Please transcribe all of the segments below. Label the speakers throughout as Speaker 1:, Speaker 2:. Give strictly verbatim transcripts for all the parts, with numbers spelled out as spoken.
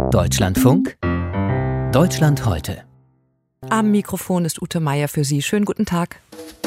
Speaker 1: Deutschlandfunk Deutschland heute.
Speaker 2: Am Mikrofon ist Ute Meier für Sie. Schönen guten Tag.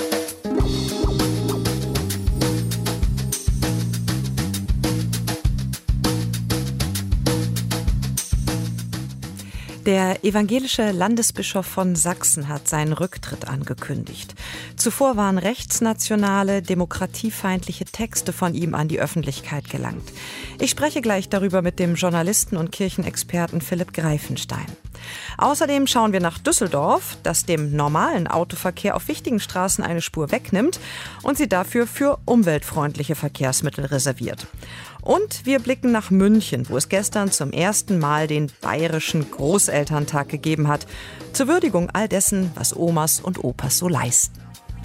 Speaker 2: Der evangelische Landesbischof von Sachsen hat seinen Rücktritt angekündigt. Zuvor waren rechtsnationale, demokratiefeindliche Texte von ihm an die Öffentlichkeit gelangt. Ich spreche gleich darüber mit dem Journalisten und Kirchenexperten Philipp Greifenstein. Außerdem schauen wir nach Düsseldorf, das dem normalen Autoverkehr auf wichtigen Straßen eine Spur wegnimmt und sie dafür für umweltfreundliche Verkehrsmittel reserviert. Und wir blicken nach München, wo es gestern zum ersten Mal den Bayerischen Großelterntag gegeben hat, zur Würdigung all dessen, was Omas und Opas so leisten.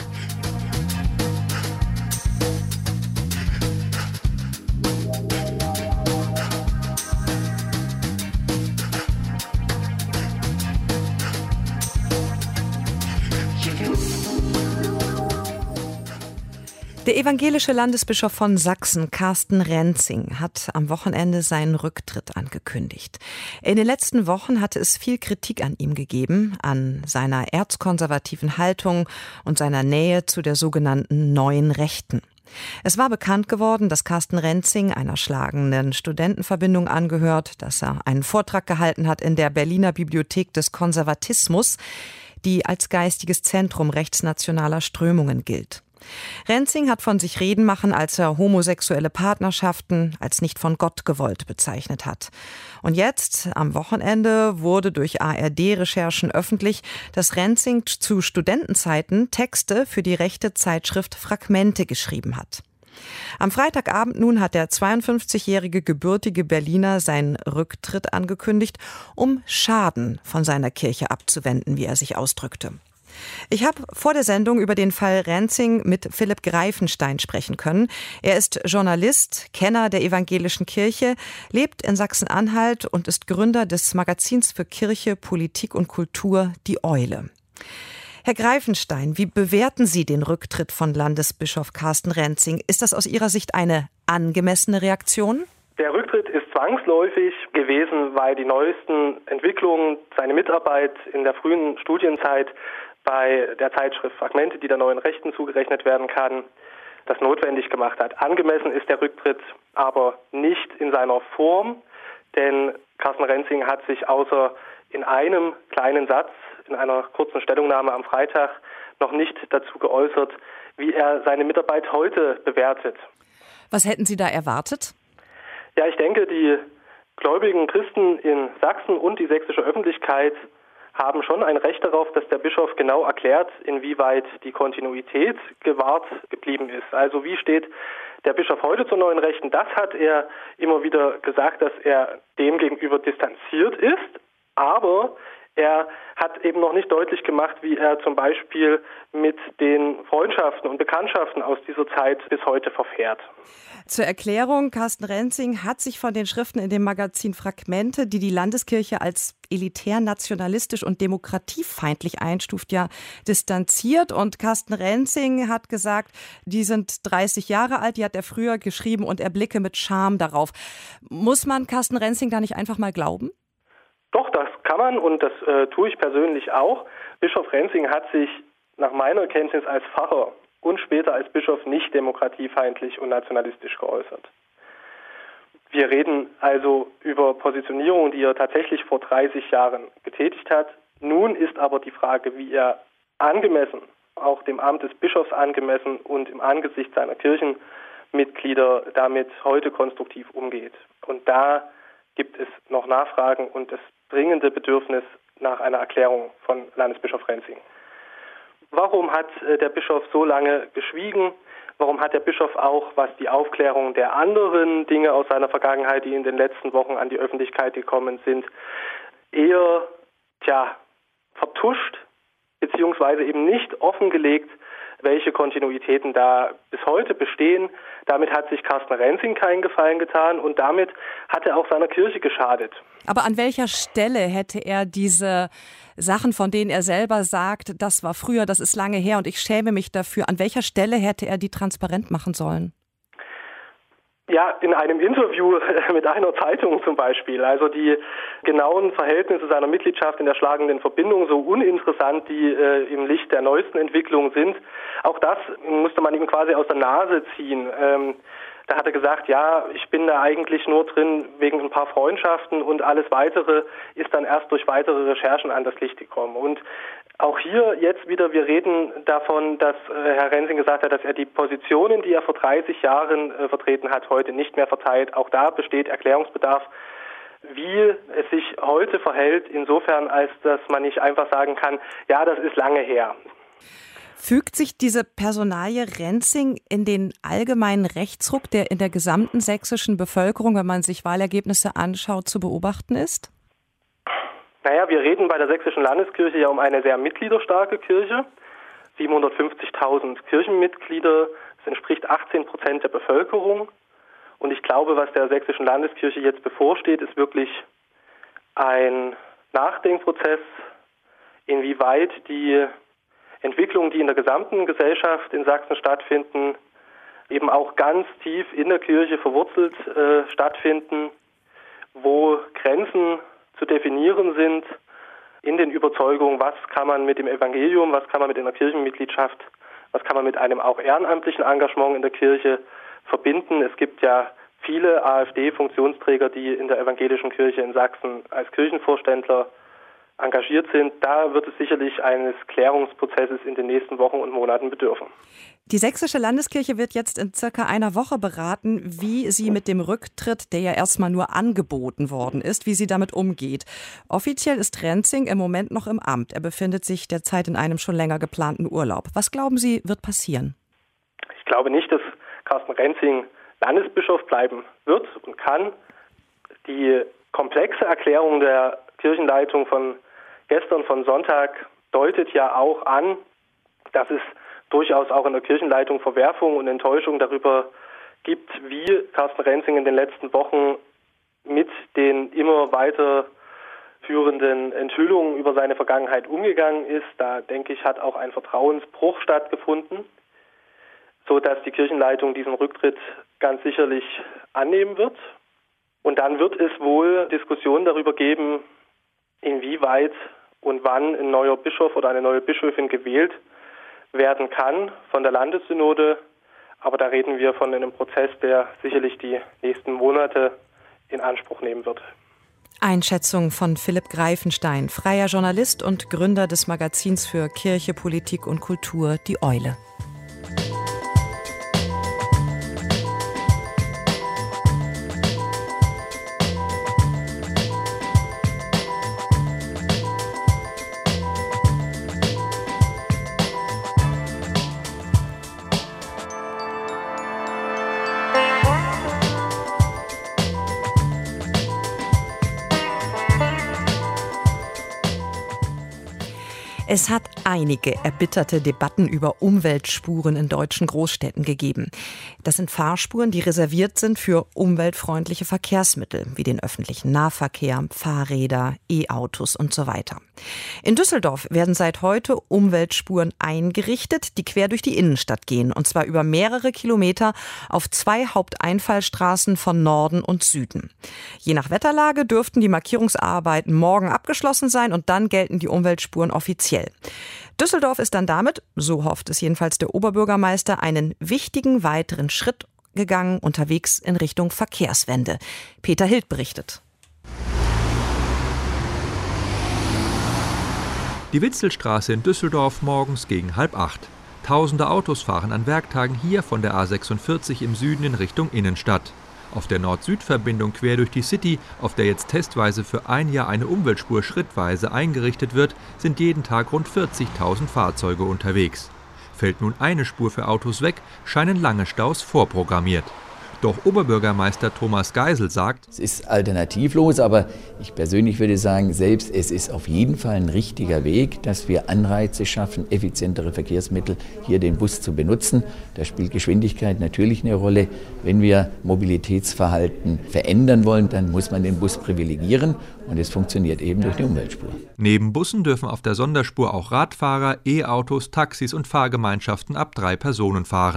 Speaker 2: Der evangelische Landesbischof von Sachsen, Carsten Renzing, hat am Wochenende seinen Rücktritt angekündigt. In den letzten Wochen hatte es viel Kritik an ihm gegeben, an seiner erzkonservativen Haltung und seiner Nähe zu der sogenannten Neuen Rechten. Es war bekannt geworden, dass Carsten Renzing einer schlagenden Studentenverbindung angehört, dass er einen Vortrag gehalten hat in der Berliner Bibliothek des Konservatismus, die als geistiges Zentrum rechtsnationaler Strömungen gilt. Renzing hat von sich reden machen, als er homosexuelle Partnerschaften als nicht von Gott gewollt bezeichnet hat. Und jetzt, am Wochenende, wurde durch A R D-Recherchen öffentlich, dass Renzing zu Studentenzeiten Texte für die rechte Zeitschrift Fragmente geschrieben hat. Am Freitagabend nun hat der zweiundfünfzigjährige gebürtige Berliner seinen Rücktritt angekündigt, um Schaden von seiner Kirche abzuwenden, wie er sich ausdrückte. Ich habe vor der Sendung über den Fall Renzing mit Philipp Greifenstein sprechen können. Er ist Journalist, Kenner der evangelischen Kirche, lebt in Sachsen-Anhalt und ist Gründer des Magazins für Kirche, Politik und Kultur Die Eule. Herr Greifenstein, wie bewerten Sie den Rücktritt von Landesbischof Carsten Renzing? Ist das aus Ihrer Sicht eine angemessene Reaktion?
Speaker 3: Der Rücktritt ist zwangsläufig gewesen, weil die neuesten Entwicklungen, seine Mitarbeit in der frühen Studienzeit bei der Zeitschrift Fragmente, die der Neuen Rechten zugerechnet werden kann, das notwendig gemacht hat. Angemessen ist der Rücktritt aber nicht in seiner Form, denn Carsten Renzing hat sich außer in einem kleinen Satz, in einer kurzen Stellungnahme am Freitag, noch nicht dazu geäußert, wie er seine Mitarbeit heute bewertet.
Speaker 2: Was hätten Sie da erwartet?
Speaker 3: Ja, ich denke, die gläubigen Christen in Sachsen und die sächsische Öffentlichkeit haben schon ein Recht darauf, dass der Bischof genau erklärt, inwieweit die Kontinuität gewahrt geblieben ist. Also wie steht der Bischof heute zur Neuen Rechten? Das hat er immer wieder gesagt, dass er dem gegenüber distanziert ist, aber er hat eben noch nicht deutlich gemacht, wie er zum Beispiel mit den Freundschaften und Bekanntschaften aus dieser Zeit bis heute verfährt.
Speaker 2: Zur Erklärung, Carsten Renzing hat sich von den Schriften in dem Magazin Fragmente, die die Landeskirche als elitär, nationalistisch und demokratiefeindlich einstuft, ja distanziert. Und Carsten Renzing hat gesagt, die sind dreißig Jahre alt, die hat er früher geschrieben und er blicke mit Scham darauf. Muss man Carsten Renzing da nicht einfach mal glauben?
Speaker 3: Doch, das kann man und das äh, tue ich persönlich auch. Bischof Renzing hat sich nach meiner Kenntnis als Pfarrer und später als Bischof nicht demokratiefeindlich und nationalistisch geäußert. Wir reden also über Positionierungen, die er tatsächlich vor dreißig Jahren getätigt hat. Nun ist aber die Frage, wie er angemessen, auch dem Amt des Bischofs angemessen und im Angesicht seiner Kirchenmitglieder damit heute konstruktiv umgeht. Und da gibt es noch Nachfragen und das dringende Bedürfnis nach einer Erklärung von Landesbischof Renzing. Warum hat der Bischof so lange geschwiegen? Warum hat der Bischof auch, was die Aufklärung der anderen Dinge aus seiner Vergangenheit, die in den letzten Wochen an die Öffentlichkeit gekommen sind, eher tja, vertuscht, beziehungsweise eben nicht offengelegt, welche Kontinuitäten da bis heute bestehen. Damit hat sich Carsten Renzing keinen Gefallen getan und damit hat er auch seiner Kirche geschadet.
Speaker 2: Aber an welcher Stelle hätte er diese Sachen, von denen er selber sagt, das war früher, das ist lange her und ich schäme mich dafür, an welcher Stelle hätte er die transparent machen sollen?
Speaker 3: Ja, in einem Interview mit einer Zeitung zum Beispiel. Also die genauen Verhältnisse seiner Mitgliedschaft in der schlagenden Verbindung, so uninteressant die äh, im Licht der neuesten Entwicklungen sind, auch das musste man ihm quasi aus der Nase ziehen. Ähm, da hat er gesagt, ja, ich bin da eigentlich nur drin wegen ein paar Freundschaften und alles Weitere ist dann erst durch weitere Recherchen an das Licht gekommen. Und auch hier jetzt wieder, wir reden davon, dass äh, Herr Rensing gesagt hat, dass er die Positionen, die er vor dreißig Jahren äh, vertreten hat, heute nicht mehr verteilt. Auch da besteht Erklärungsbedarf, wie es sich heute verhält, insofern, als dass man nicht einfach sagen kann, ja, das ist lange her.
Speaker 2: Fügt sich diese Personalie Rensing in den allgemeinen Rechtsruck, der in der gesamten sächsischen Bevölkerung, wenn man sich Wahlergebnisse anschaut, zu beobachten ist?
Speaker 3: Naja, wir reden bei der Sächsischen Landeskirche ja um eine sehr mitgliederstarke Kirche. siebenhundertfünfzigtausend Kirchenmitglieder, das entspricht achtzehn Prozent der Bevölkerung. Und ich glaube, was der Sächsischen Landeskirche jetzt bevorsteht, ist wirklich ein Nachdenkprozess, inwieweit die Entwicklungen, die in der gesamten Gesellschaft in Sachsen stattfinden, eben auch ganz tief in der Kirche verwurzelt äh, stattfinden, wo Grenzen zu definieren sind in den Überzeugungen, was kann man mit dem Evangelium, was kann man mit einer Kirchenmitgliedschaft, was kann man mit einem auch ehrenamtlichen Engagement in der Kirche verbinden. Es gibt ja viele AfD-Funktionsträger, die in der evangelischen Kirche in Sachsen als Kirchenvorständler engagiert sind. Da wird es sicherlich eines Klärungsprozesses in den nächsten Wochen und Monaten bedürfen.
Speaker 2: Die Sächsische Landeskirche wird jetzt in circa einer Woche beraten, wie sie mit dem Rücktritt, der ja erstmal nur angeboten worden ist, wie sie damit umgeht. Offiziell ist Rensing im Moment noch im Amt. Er befindet sich derzeit in einem schon länger geplanten Urlaub. Was glauben Sie, wird passieren?
Speaker 3: Ich glaube nicht, dass Carsten Rensing Landesbischof bleiben wird und kann. Die komplexe Erklärung der Kirchenleitung von gestern, von Sonntag, deutet ja auch an, dass es durchaus auch in der Kirchenleitung Verwerfung und Enttäuschung darüber gibt, wie Carsten Rensing in den letzten Wochen mit den immer weiter führenden Enthüllungen über seine Vergangenheit umgegangen ist. Da, denke ich, hat auch ein Vertrauensbruch stattgefunden, sodass die Kirchenleitung diesen Rücktritt ganz sicherlich annehmen wird. Und dann wird es wohl Diskussionen darüber geben, inwieweit und wann ein neuer Bischof oder eine neue Bischöfin gewählt werden kann von der Landessynode. Aber da reden wir von einem Prozess, der sicherlich die nächsten Monate in Anspruch nehmen wird.
Speaker 2: Einschätzung von Philipp Greifenstein, freier Journalist und Gründer des Magazins für Kirche, Politik und Kultur, Die Eule. Es hat einige erbitterte Debatten über Umweltspuren in deutschen Großstädten gegeben. Das sind Fahrspuren, die reserviert sind für umweltfreundliche Verkehrsmittel, wie den öffentlichen Nahverkehr, Fahrräder, E-Autos und so weiter. In Düsseldorf werden seit heute Umweltspuren eingerichtet, die quer durch die Innenstadt gehen, und zwar über mehrere Kilometer auf zwei Haupteinfallstraßen von Norden und Süden. Je nach Wetterlage dürften die Markierungsarbeiten morgen abgeschlossen sein und dann gelten die Umweltspuren offiziell. Düsseldorf ist dann damit, so hofft es jedenfalls der Oberbürgermeister, einen wichtigen weiteren Schritt gegangen, unterwegs in Richtung Verkehrswende. Peter Hild berichtet.
Speaker 4: Die Witzelstraße in Düsseldorf morgens gegen halb acht. Tausende Autos fahren an Werktagen hier von der A sechsundvierzig im Süden in Richtung Innenstadt. Auf der Nord-Süd-Verbindung quer durch die City, auf der jetzt testweise für ein Jahr eine Umweltspur schrittweise eingerichtet wird, sind jeden Tag rund vierzigtausend Fahrzeuge unterwegs. Fällt nun eine Spur für Autos weg, scheinen lange Staus vorprogrammiert. Doch Oberbürgermeister Thomas Geisel sagt:
Speaker 5: Es ist alternativlos, aber ich persönlich würde sagen, selbst es ist auf jeden Fall ein richtiger Weg, dass wir Anreize schaffen, effizientere Verkehrsmittel, hier den Bus zu benutzen. Da spielt Geschwindigkeit natürlich eine Rolle. Wenn wir Mobilitätsverhalten verändern wollen, dann muss man den Bus privilegieren, und es funktioniert eben durch die Umweltspur.
Speaker 4: Neben Bussen dürfen auf der Sonderspur auch Radfahrer, E-Autos, Taxis und Fahrgemeinschaften ab drei Personen fahren.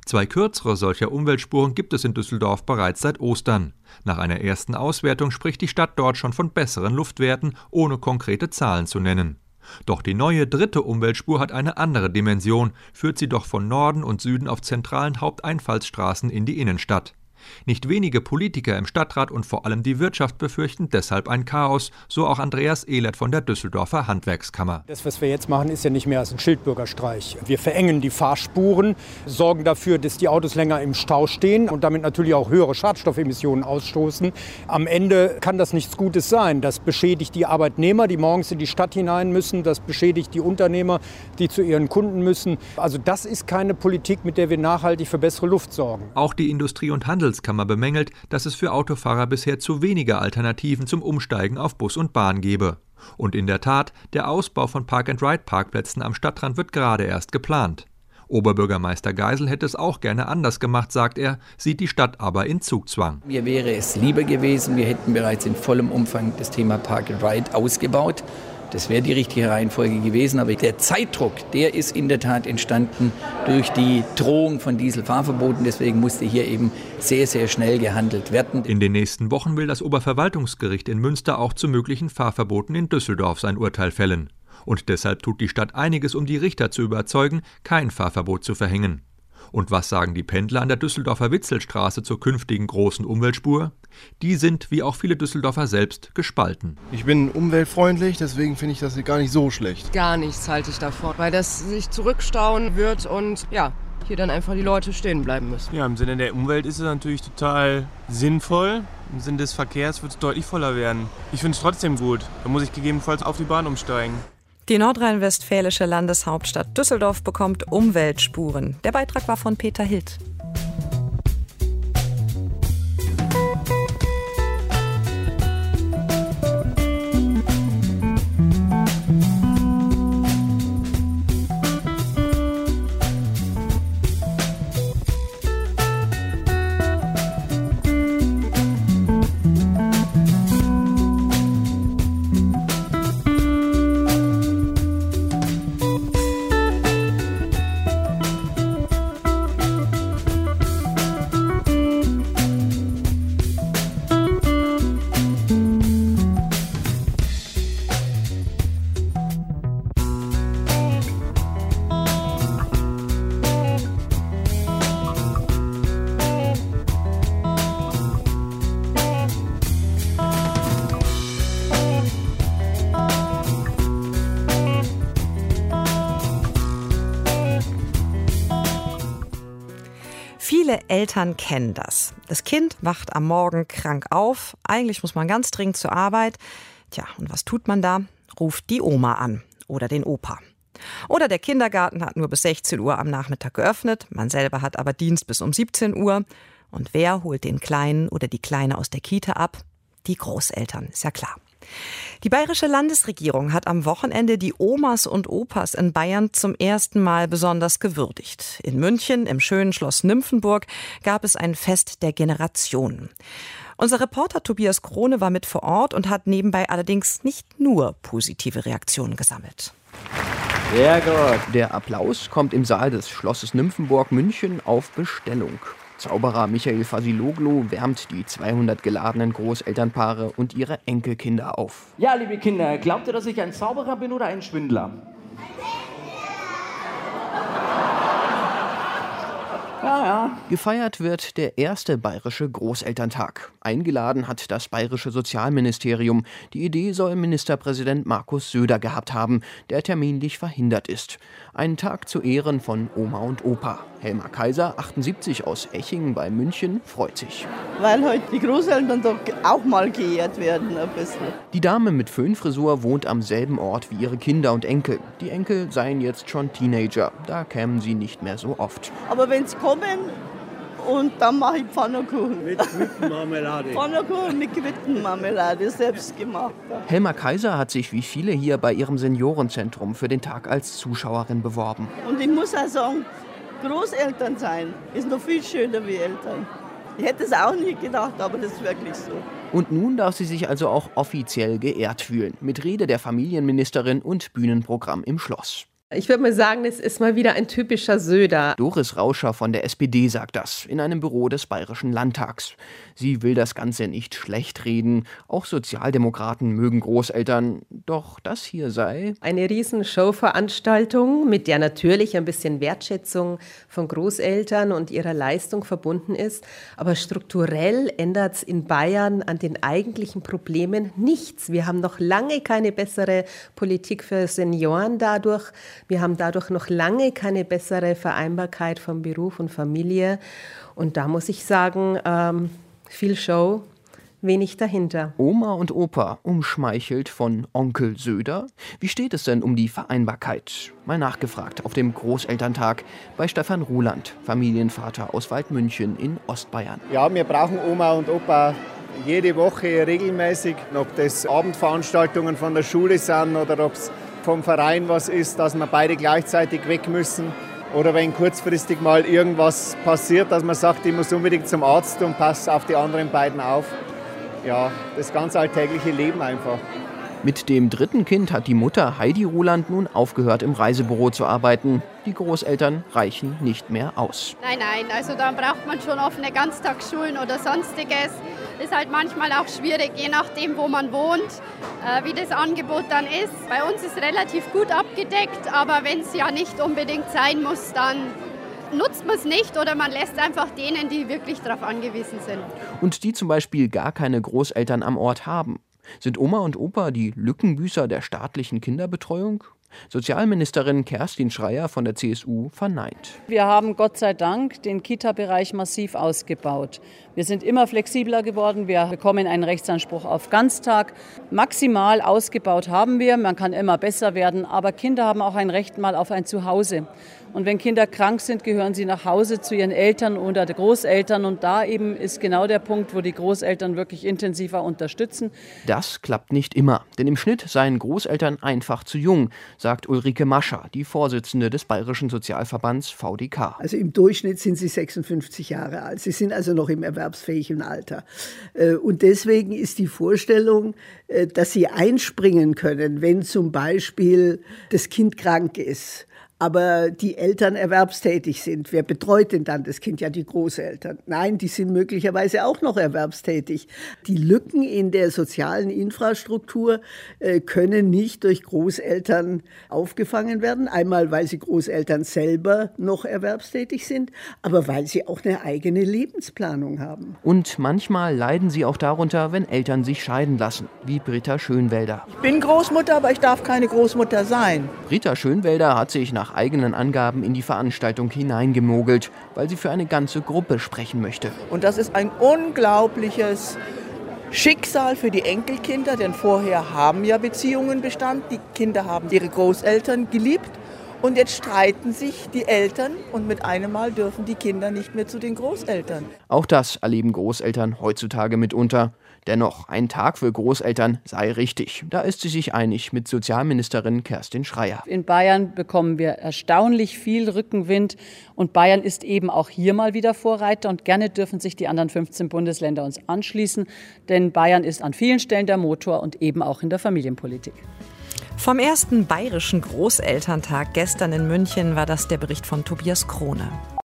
Speaker 4: Zwei kürzere solcher Umweltspuren gibt es in Düsseldorf bereits seit Ostern. Nach einer ersten Auswertung spricht die Stadt dort schon von besseren Luftwerten, ohne konkrete Zahlen zu nennen. Doch die neue dritte Umweltspur hat eine andere Dimension, führt sie doch von Norden und Süden auf zentralen Haupteinfallsstraßen in die Innenstadt. Nicht wenige Politiker im Stadtrat und vor allem die Wirtschaft befürchten deshalb ein Chaos, so auch Andreas Ehlert von der Düsseldorfer Handwerkskammer.
Speaker 6: Das, was wir jetzt machen, ist ja nicht mehr als ein Schildbürgerstreich. Wir verengen die Fahrspuren, sorgen dafür, dass die Autos länger im Stau stehen und damit natürlich auch höhere Schadstoffemissionen ausstoßen. Am Ende kann das nichts Gutes sein. Das beschädigt die Arbeitnehmer, die morgens in die Stadt hinein müssen. Das beschädigt die Unternehmer, die zu ihren Kunden müssen. Also das ist keine Politik, mit der wir nachhaltig für bessere Luft sorgen.
Speaker 4: Auch die Industrie- und Handels Handelskammer bemängelt, dass es für Autofahrer bisher zu wenige Alternativen zum Umsteigen auf Bus und Bahn gebe. Und in der Tat, der Ausbau von Park-and-Ride-Parkplätzen am Stadtrand wird gerade erst geplant. Oberbürgermeister Geisel hätte es auch gerne anders gemacht, sagt er, sieht die Stadt aber in Zugzwang.
Speaker 5: Mir wäre es lieber gewesen, wir hätten bereits in vollem Umfang das Thema Park-and-Ride ausgebaut. Das wäre die richtige Reihenfolge gewesen, aber der Zeitdruck, der ist in der Tat entstanden durch die Drohung von Dieselfahrverboten. Deswegen musste hier eben sehr, sehr schnell gehandelt werden.
Speaker 4: In den nächsten Wochen will das Oberverwaltungsgericht in Münster auch zu möglichen Fahrverboten in Düsseldorf sein Urteil fällen. Und deshalb tut die Stadt einiges, um die Richter zu überzeugen, kein Fahrverbot zu verhängen. Und was sagen die Pendler an der Düsseldorfer Witzelstraße zur künftigen großen Umweltspur? Die sind, wie auch viele Düsseldorfer selbst, gespalten.
Speaker 7: Ich bin umweltfreundlich, deswegen finde ich das gar nicht so schlecht.
Speaker 8: Gar nichts halte ich davon, weil das sich zurückstauen wird und ja, hier dann einfach die Leute stehen bleiben müssen.
Speaker 9: Ja, im Sinne der Umwelt ist es natürlich total sinnvoll. Im Sinne des Verkehrs wird es deutlich voller werden. Ich finde es trotzdem gut. Da muss ich gegebenenfalls auf die Bahn umsteigen.
Speaker 2: Die nordrhein-westfälische Landeshauptstadt Düsseldorf bekommt Umweltspuren. Der Beitrag war von Peter Hild. Viele Eltern kennen das. Das Kind wacht am Morgen krank auf. Eigentlich muss man ganz dringend zur Arbeit. Tja, und was tut man da? Ruft die Oma an oder den Opa. Oder der Kindergarten hat nur bis sechzehn Uhr am Nachmittag geöffnet. Man selber hat aber Dienst bis um siebzehn Uhr. Und wer holt den Kleinen oder die Kleine aus der Kita ab? Die Großeltern, ist ja klar. Die bayerische Landesregierung hat am Wochenende die Omas und Opas in Bayern zum ersten Mal besonders gewürdigt. In München, im schönen Schloss Nymphenburg, gab es ein Fest der Generationen. Unser Reporter Tobias Krone war mit vor Ort und hat nebenbei allerdings nicht nur positive Reaktionen gesammelt.
Speaker 10: Sehr gut. Der Applaus kommt im Saal des Schlosses Nymphenburg München auf Bestellung. Zauberer Michael Fasiloglu wärmt die zweihundert geladenen Großelternpaare und ihre Enkelkinder auf.
Speaker 11: Ja, liebe Kinder, glaubt ihr, dass ich ein Zauberer bin oder ein Schwindler? Ja, ja.
Speaker 10: Gefeiert wird der erste bayerische Großelterntag. Eingeladen hat das bayerische Sozialministerium. Die Idee soll Ministerpräsident Markus Söder gehabt haben, der terminlich verhindert ist. Ein Tag zu Ehren von Oma und Opa. Helma Kaiser, achtundsiebzig, aus Eching bei München, freut sich.
Speaker 12: Weil heute die Großeltern doch auch mal geehrt werden ein bisschen.
Speaker 10: Die Dame mit Föhnfrisur wohnt am selben Ort wie ihre Kinder und Enkel. Die Enkel seien jetzt schon Teenager, da kämen sie nicht mehr so oft.
Speaker 12: Aber wenn sie kommen, und dann mache ich Pfannkuchen.
Speaker 13: Mit Quittenmarmelade.
Speaker 12: Pfannkuchen mit Quittenmarmelade, selbst gemacht.
Speaker 10: Helma Kaiser hat sich wie viele hier bei ihrem Seniorenzentrum für den Tag als Zuschauerin beworben.
Speaker 12: Und ich muss auch sagen, Großeltern sein ist noch viel schöner wie Eltern. Ich hätte es auch nie gedacht, aber das ist wirklich so.
Speaker 10: Und nun darf sie sich also auch offiziell geehrt fühlen. Mit Rede der Familienministerin und Bühnenprogramm im Schloss.
Speaker 13: Ich würde mal sagen, es ist mal wieder ein typischer Söder.
Speaker 10: Doris Rauscher von der S P D sagt das in einem Büro des Bayerischen Landtags. Sie will das Ganze nicht schlecht reden. Auch Sozialdemokraten mögen Großeltern. Doch das hier sei
Speaker 13: eine riesen Showveranstaltung, mit der natürlich ein bisschen Wertschätzung von Großeltern und ihrer Leistung verbunden ist. Aber strukturell ändert es in Bayern an den eigentlichen Problemen nichts. Wir haben noch lange keine bessere Politik für Senioren dadurch. Wir haben dadurch noch lange keine bessere Vereinbarkeit von Beruf und Familie. Und da muss ich sagen, ähm, viel Show, wenig dahinter.
Speaker 10: Oma und Opa umschmeichelt von Onkel Söder. Wie steht es denn um die Vereinbarkeit? Mal nachgefragt auf dem Großelterntag bei Stefan Ruland, Familienvater aus Waldmünchen in Ostbayern.
Speaker 14: Ja, wir brauchen Oma und Opa jede Woche regelmäßig. Ob das Abendveranstaltungen von der Schule sind oder ob es vom Verein was ist, dass wir beide gleichzeitig weg müssen. Oder wenn kurzfristig mal irgendwas passiert, dass man sagt, ich muss unbedingt zum Arzt und passe auf die anderen beiden auf. Ja, das ganz alltägliche Leben einfach.
Speaker 10: Mit dem dritten Kind hat die Mutter Heidi Ruland nun aufgehört, im Reisebüro zu arbeiten. Die Großeltern reichen nicht mehr aus.
Speaker 15: Nein, nein, also da braucht man schon offene Ganztagsschulen oder Sonstiges. Ist halt manchmal auch schwierig, je nachdem, wo man wohnt, äh, wie das Angebot dann ist. Bei uns ist relativ gut abgedeckt, aber wenn es ja nicht unbedingt sein muss, dann nutzt man es nicht oder man lässt einfach denen, die wirklich darauf angewiesen sind.
Speaker 10: Und die zum Beispiel gar keine Großeltern am Ort haben. Sind Oma und Opa die Lückenbüßer der staatlichen Kinderbetreuung? Sozialministerin Kerstin Schreier von der C S U verneint.
Speaker 16: Wir haben Gott sei Dank den Kita-Bereich massiv ausgebaut. Wir sind immer flexibler geworden. Wir bekommen einen Rechtsanspruch auf Ganztag. Maximal ausgebaut haben wir. Man kann immer besser werden. Aber Kinder haben auch ein Recht mal auf ein Zuhause. Und wenn Kinder krank sind, gehören sie nach Hause zu ihren Eltern oder den Großeltern. Und da eben ist genau der Punkt, wo die Großeltern wirklich intensiver unterstützen.
Speaker 10: Das klappt nicht immer. Denn im Schnitt seien Großeltern einfach zu jung, sagt Ulrike Mascher, die Vorsitzende des Bayerischen Sozialverbands V D K.
Speaker 17: Also im Durchschnitt sind sie sechsundfünfzig Jahre alt. Sie sind also noch im erwerbsfähigen Alter. Und deswegen ist die Vorstellung, dass sie einspringen können, wenn zum Beispiel das Kind krank ist, aber die Eltern erwerbstätig sind. Wer betreut denn dann das Kind? Ja, die Großeltern. Nein, die sind möglicherweise auch noch erwerbstätig. Die Lücken in der sozialen Infrastruktur äh, können nicht durch Großeltern aufgefangen werden. Einmal, weil sie Großeltern selber noch erwerbstätig sind, aber weil sie auch eine eigene Lebensplanung haben.
Speaker 10: Und manchmal leiden sie auch darunter, wenn Eltern sich scheiden lassen, wie Britta Schönwelder.
Speaker 18: Ich bin Großmutter, aber ich darf keine Großmutter sein.
Speaker 10: Britta Schönwelder hat sich nach eigenen Angaben in die Veranstaltung hineingemogelt, weil sie für eine ganze Gruppe sprechen möchte.
Speaker 18: Und das ist ein unglaubliches Schicksal für die Enkelkinder, denn vorher haben ja Beziehungen bestanden. Die Kinder haben ihre Großeltern geliebt und jetzt streiten sich die Eltern und mit einem Mal dürfen die Kinder nicht mehr zu den Großeltern.
Speaker 10: Auch das erleben Großeltern heutzutage mitunter. Dennoch, ein Tag für Großeltern sei richtig. Da ist sie sich einig mit Sozialministerin Kerstin Schreier.
Speaker 16: In Bayern bekommen wir erstaunlich viel Rückenwind. Und Bayern ist eben auch hier mal wieder Vorreiter. Und gerne dürfen sich die anderen fünfzehn Bundesländer uns anschließen. Denn Bayern ist an vielen Stellen der Motor und eben auch in der Familienpolitik.
Speaker 2: Vom ersten bayerischen Großelterntag gestern in München war das der Bericht von Tobias Krone.